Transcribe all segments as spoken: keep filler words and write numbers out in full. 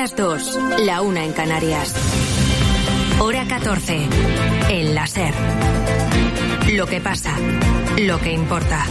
las dos, la una en Canarias. Hora catorce, en la SER. Lo que pasa, lo que importa.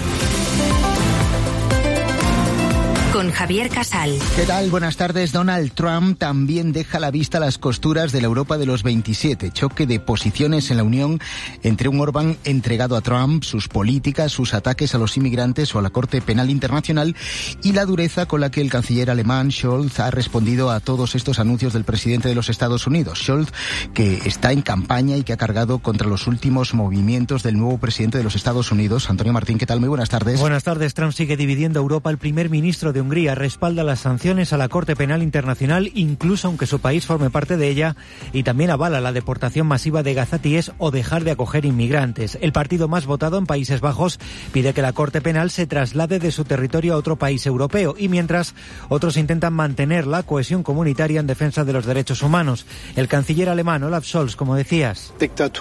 Con Javier Casal. ¿Qué tal? Buenas tardes. Donald Trump también deja a la vista las costuras de la Europa de los veintisiete. Choque de posiciones en la Unión entre un Orbán entregado a Trump, sus políticas, sus ataques a los inmigrantes o a la Corte Penal Internacional y la dureza con la que el canciller alemán Scholz ha respondido a todos estos anuncios del presidente de los Estados Unidos. Scholz, que está en campaña y que ha cargado contra los últimos movimientos del nuevo presidente de los Estados Unidos. Antonio Martín, ¿qué tal? Muy buenas tardes. Buenas tardes. Trump sigue dividiendo a Europa. El primer ministro de Hungría respalda las sanciones a la Corte Penal Internacional, incluso aunque su país forme parte de ella, y también avala la deportación masiva de gazatíes o dejar de acoger inmigrantes. El partido más votado en Países Bajos pide que la Corte Penal se traslade de su territorio a otro país europeo, y mientras otros intentan mantener la cohesión comunitaria en defensa de los derechos humanos. El canciller alemán Olaf Scholz, como decías,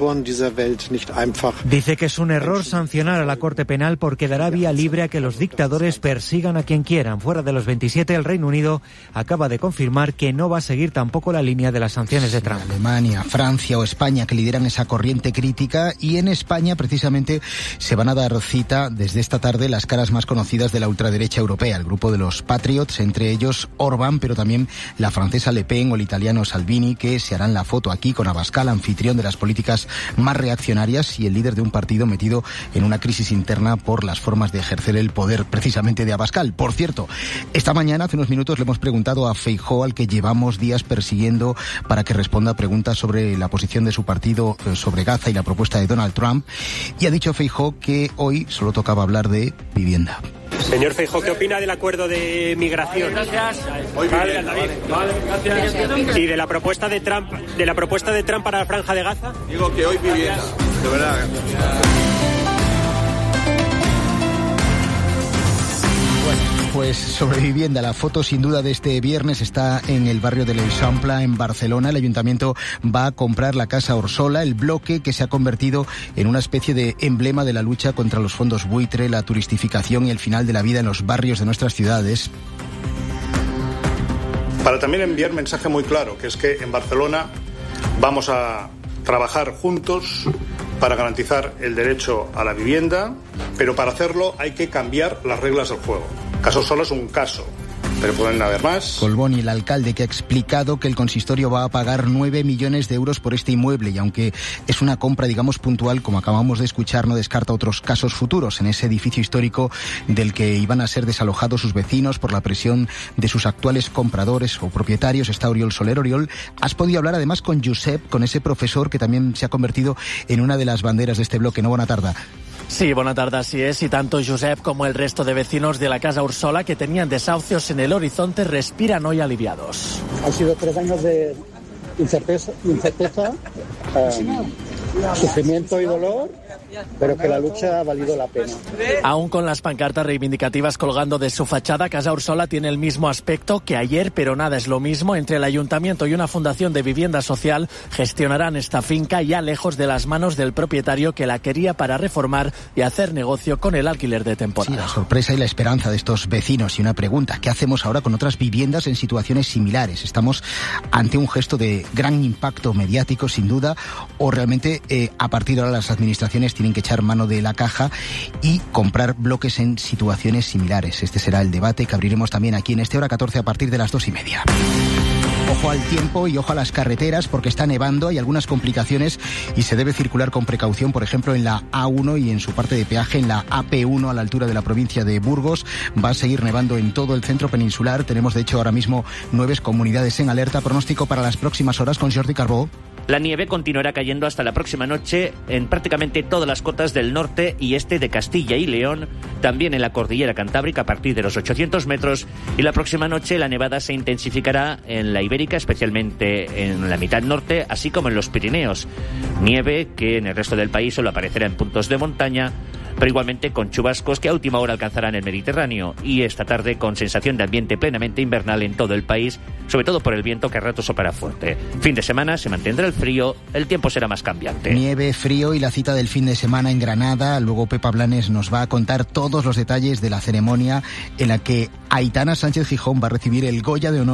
dice que es un error sancionar a la Corte Penal porque dará vía libre a que los dictadores persigan a quien quieran. Fuera de los veintisiete, el Reino Unido acaba de confirmar que no va a seguir tampoco la línea de las sanciones de Trump. Alemania, Francia o España que lideran esa corriente crítica, y en España precisamente se van a dar cita desde esta tarde las caras más conocidas de la ultraderecha europea, el grupo de los Patriots, entre ellos Orbán, pero también la francesa Le Pen o el italiano Salvini, que se harán la foto aquí con Abascal, anfitrión de las políticas más reaccionarias y el líder de un partido metido en una crisis interna por las formas de ejercer el poder precisamente de Abascal. Por cierto, esta mañana, hace unos minutos, le hemos preguntado a Feijóo, al que llevamos días persiguiendo para que responda a preguntas sobre la posición de su partido sobre Gaza y la propuesta de Donald Trump, y ha dicho Feijóo que hoy solo tocaba hablar de vivienda. Señor Feijóo, ¿qué opina del acuerdo de migración? Gracias. Hoy vale, vale, vale, gracias. Y de la propuesta de Trump, de la propuesta de Trump para la Franja de Gaza. Digo que hoy vivienda, de verdad. Pues sobre vivienda, la foto sin duda de este viernes está en el barrio de l'Eixample, en Barcelona. El ayuntamiento va a comprar la Casa Orsola, el bloque que se ha convertido en una especie de emblema de la lucha contra los fondos buitre, la turistificación y el final de la vida en los barrios de nuestras ciudades. Para también enviar un mensaje muy claro, que es que en Barcelona vamos a trabajar juntos para garantizar el derecho a la vivienda, pero para hacerlo hay que cambiar las reglas del juego. Caso Orsola es un caso, pero pueden haber más. Colboni, el alcalde, que ha explicado que el consistorio va a pagar nueve millones de euros por este inmueble, y aunque es una compra, digamos, puntual, como acabamos de escuchar, no descarta otros casos futuros en ese edificio histórico del que iban a ser desalojados sus vecinos por la presión de sus actuales compradores o propietarios. Está Oriol Soler. Oriol, has podido hablar además con Josep, con ese profesor que también se ha convertido en una de las banderas de este bloque. ¿No? Buena tarde. Sí, buena tarde, así es, y tanto Josep como el resto de vecinos de la Casa Orsola, que tenían desahucios en el horizonte, respiran hoy aliviados. Han sido tres años de incerteza, incerteza eh, sufrimiento y dolor, pero que la lucha ha valido la pena. Aún con las pancartas reivindicativas colgando de su fachada, Casa Orsola tiene el mismo aspecto que ayer, pero nada es lo mismo. Entre el ayuntamiento y una fundación de vivienda social gestionarán esta finca ya lejos de las manos del propietario, que la quería para reformar y hacer negocio con el alquiler de temporada. Sí, la sorpresa y la esperanza de estos vecinos. Y una pregunta: ¿qué hacemos ahora con otras viviendas en situaciones similares? ¿Estamos ante un gesto de gran impacto mediático, sin duda, o realmente eh, a partir de ahora las administraciones tienen que echar mano de la caja y comprar bloques en situaciones similares? Este será el debate que abriremos también aquí en este Hora catorce a partir de las dos y media. Ojo al tiempo y ojo a las carreteras, porque está nevando, hay algunas complicaciones y se debe circular con precaución, por ejemplo en la A uno y en su parte de peaje en la A P uno a la altura de la provincia de Burgos. Va a seguir nevando en todo el centro peninsular. Tenemos de hecho ahora mismo nueve comunidades en alerta. Pronóstico para las próximas horas con Jordi Carbó. La nieve continuará cayendo hasta la próxima noche en prácticamente todas las cotas del norte y este de Castilla y León, también en la cordillera cantábrica a partir de los ochocientos metros, y la próxima noche la nevada se intensificará en la Ibérica, especialmente en la mitad norte, así como en los Pirineos. Nieve que en el resto del país solo aparecerá en puntos de montaña, pero igualmente con chubascos que a última hora alcanzarán el Mediterráneo, y esta tarde con sensación de ambiente plenamente invernal en todo el país, sobre todo por el viento que a ratos soplará fuerte. Fin de semana se mantendrá el frío, el tiempo será más cambiante. Nieve, frío y la cita del fin de semana en Granada. Luego Pepa Blanes nos va a contar todos los detalles de la ceremonia en la que Aitana Sánchez Gijón va a recibir el Goya de Honor